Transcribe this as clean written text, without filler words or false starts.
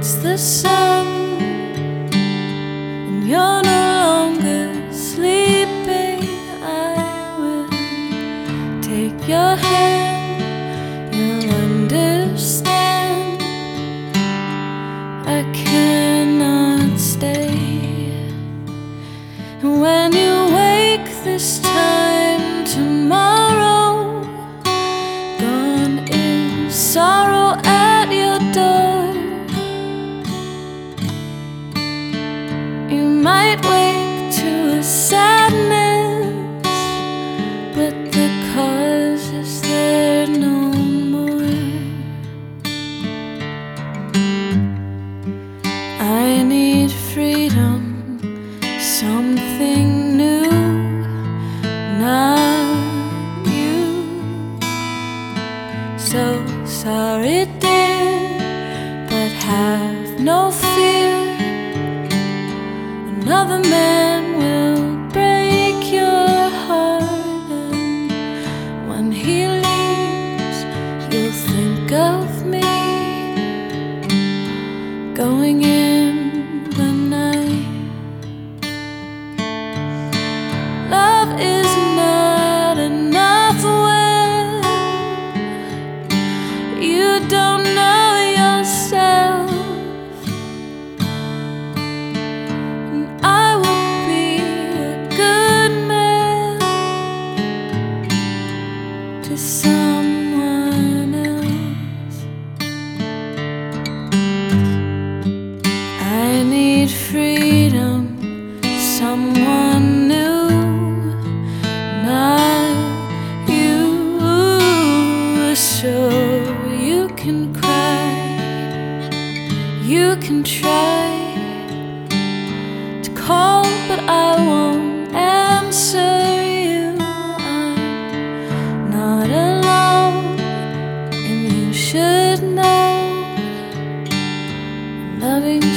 it's the sun, and you're no longer sleeping. I will take your hand, you'll understand. I cannot stay. And when you wake this time tomorrow, gone is sorrow at your door. You might wake to a sadness, but the cause is there no more. I need freedom, something new, not you. So sorry, dear, but have no fear. Another man will break your heart, and when he leaves, you'll think of me going in the night. Love is not enough when you don't know yourself. And I will be a good man to someone else. I need freedom, someone new, not you. So you can cry, you can try to call, but I won't answer you. I'm not alone, and you should know I'm loving